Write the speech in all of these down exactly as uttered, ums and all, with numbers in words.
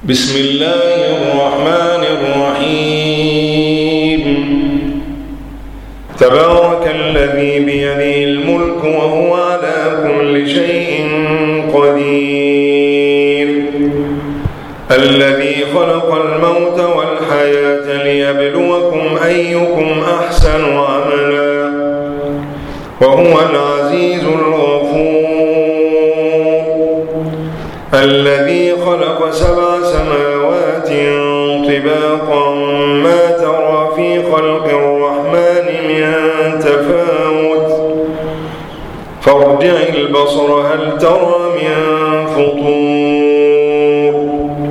بسم الله الرحمن الرحيم. تبارك الذي بيده الملك وهو على كل شيء قدير. الذي خلق الموت والحياة ليبلوكم أيكم أحسن عملا وهو العزيز الغفور. الذي خلق سبع سماوات طباقا ما ترى في خلق الرحمن من تفاوت فارجع البصر هل ترى من فطور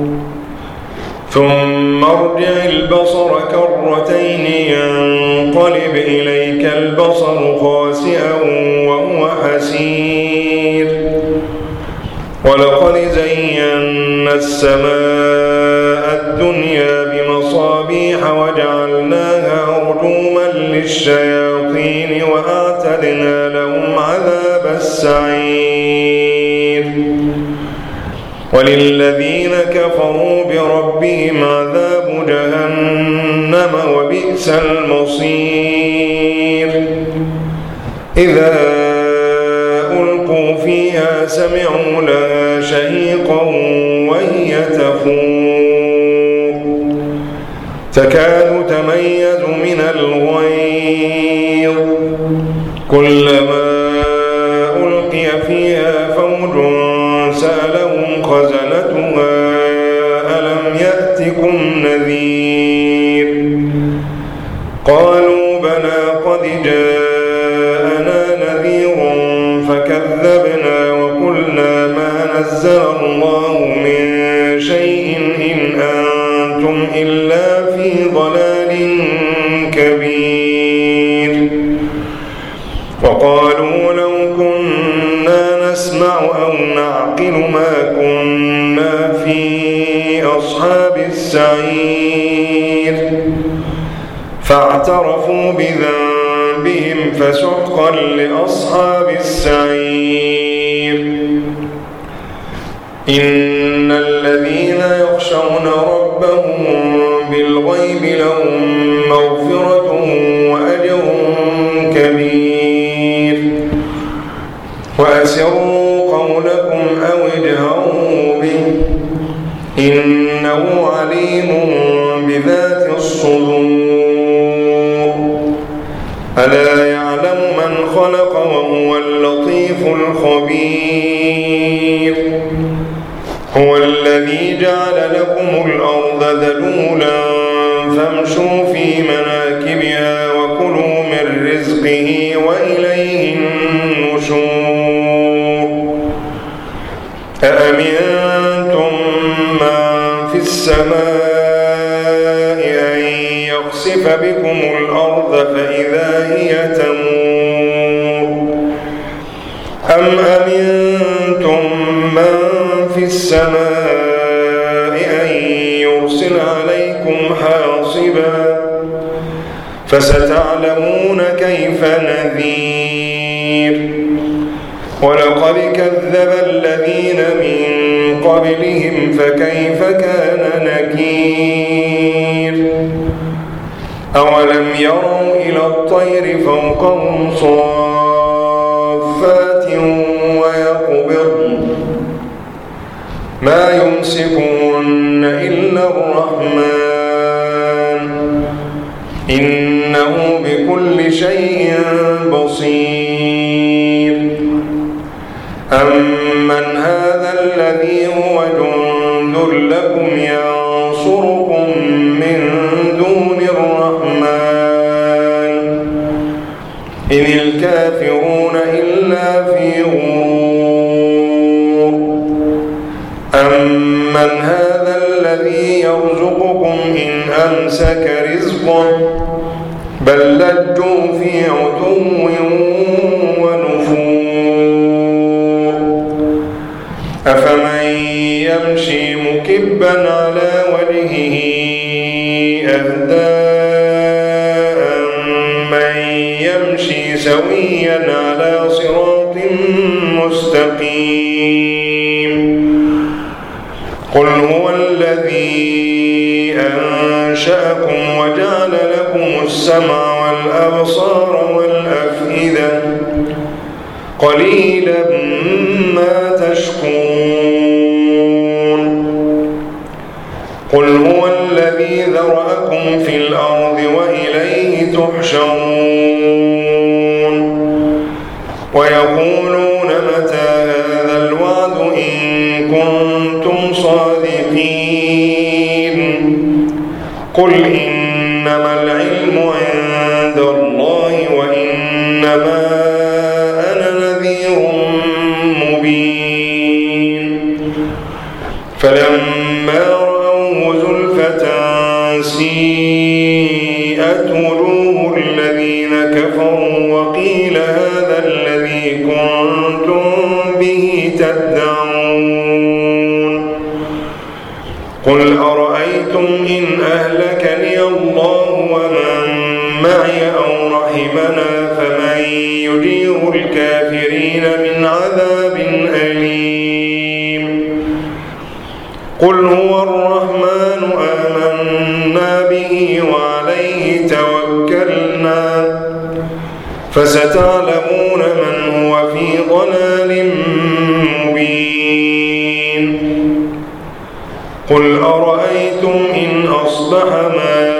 ثم ارجع البصر كرتين ينقلب إليك البصر خاسئا وهو حسير. ولقد زينا السماء الدنيا بمصابيح وجعلناها رجوما للشياطين وأعتدنا لهم عذاب السعير. وللذين كفروا بربهم عذاب جهنم وبئس المصير. إذا ألقوا فيها سمعوا لها شهيقا وهي تفور تكاد تميز من الغيظ كلما ألقي فيها فوج سألهم خزنتها ألم يأتكم نذير قالوا بلى قد جاءنا نذير فكذبنا وقلنا ما نزل الله من شيء إن أنتم إلا في ضلال كبير. وقالوا لو كنا نسمع أو نعقل ما كنا في أصحاب السعير فاعترفوا بذنبهم فسحقا لأصحاب السعير. إن الذين يخشون ربهم بالغيب لهم مغفرة وأجر كبير. وأسروا قولكم أو اجهروا به إنه عليم بذات الصدور. ألا يعلم من خلق وهو اللطيف الخبير. هو الذي جعل لكم الأرض ذلولا فامشوا في مناكبها وكلوا من رزقه وإليه النشور. أأمنتم من في السماء أن يخسف بكم الأرض فإذا هي تمور أم أمنتم من في السماء أن يرسل عليكم حاصبا فستعلمون كيف نذير. ولقد كذب الذين من قبلهم فكيف كان نكير. أولم يروا إلى الطير فوقهم صافات ويقبضن ما يمسكون إلا الرحمن إنه بكل شيء بصير. أمن هذا الذي هو جند لكم ينصركم من دون الرحمن إن الكافرون إلا في غرور. أمن هذا الذي يرزقكم إن أمسك رزقه بل لجوا في عتو ونفور. أفمن يمشي مكبا على وجهه أهدى أمن يمشي سويا على صراط مستقيم. قل هو الذي أنشأكم وجعل لكم السمع والأبصار والأفئدة قليلا ما تشكرون قل هو الذي ذرأكم في الأرض وإليه تحشرون ويقولون متى هذا الوعد إن كنتم صادقين قل إنما العلم عند الله وإنما أنا نذير مبين فلما رأوه زلفة سيئت وجوه الذين كفروا وقيل هذا الذي كنتم به تدعون قل أرأيتم إن أهلكني الله ومن معي أو رحمنا فمن يجير الكافرين من عذاب أليم قل هو الرحمن آمنا به وعليه توكلنا فستعلمون من هو في ضلال مبين قل أرأيتم إن أصبح ماؤكم